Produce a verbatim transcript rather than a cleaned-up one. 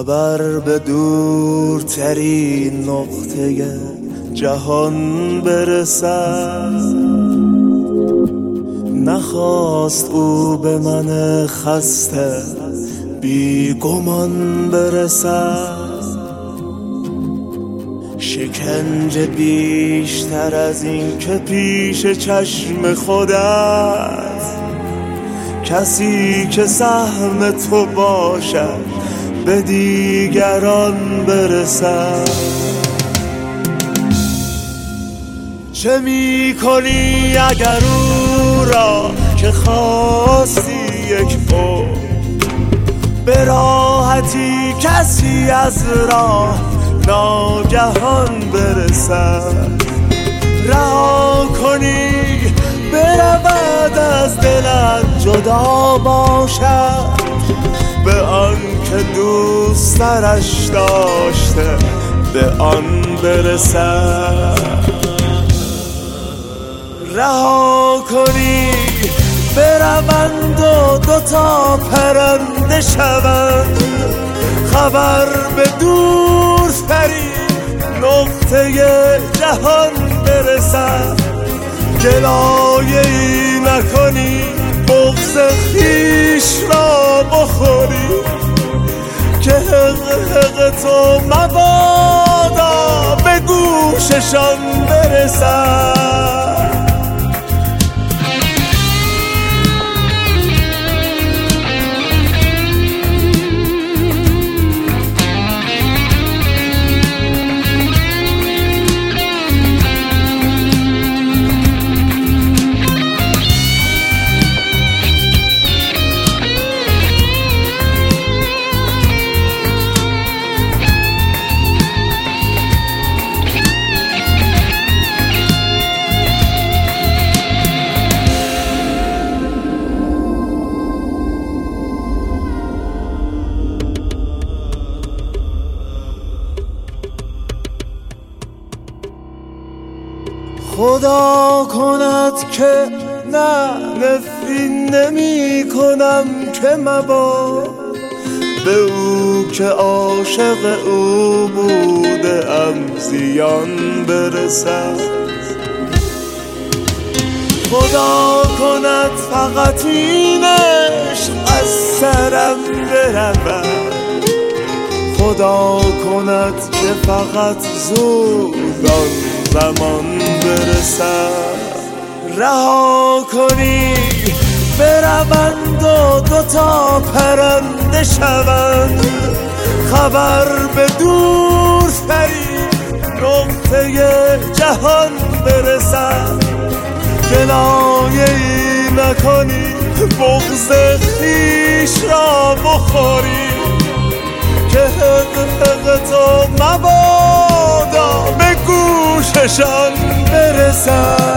خبر به دورترین نقطه جهان برسد. نخواست او به من خسته بی گمان برسد. شکنجه بیشتر از این که پیش چشم خودت کسی که سهم تو باشد به دیگران برسد. چه می کنی اگر او را که خواستی یک عمر به راحتی کسی از راه ناگهان برسد؟ رها کنی برود از دلت جدا باشد به آن که دوسترش داشته به آن برسد. رها کنی بروند و دوتا پرنده شوند خبر به دورترین نقطه جهان برسد. گلایه ای نکنی بغض خویش را بخوری که حق حق تو مبادا به گوششان برسد. خدا کند که نه نفرین نمی کنم که مباد به او که عاشق او بوده ام زیان برسد. خدا کند فقط این عشق از سرم برود. خدا کند که فقط زودان زمان برسد. رها کنی بروند و دوتا پرنده شوند خبر به دورترین نقطه جهان برسد. گلایه ای نکنی بغض خویش را بخوری که حق حق تو مبادا به گوششان برسد.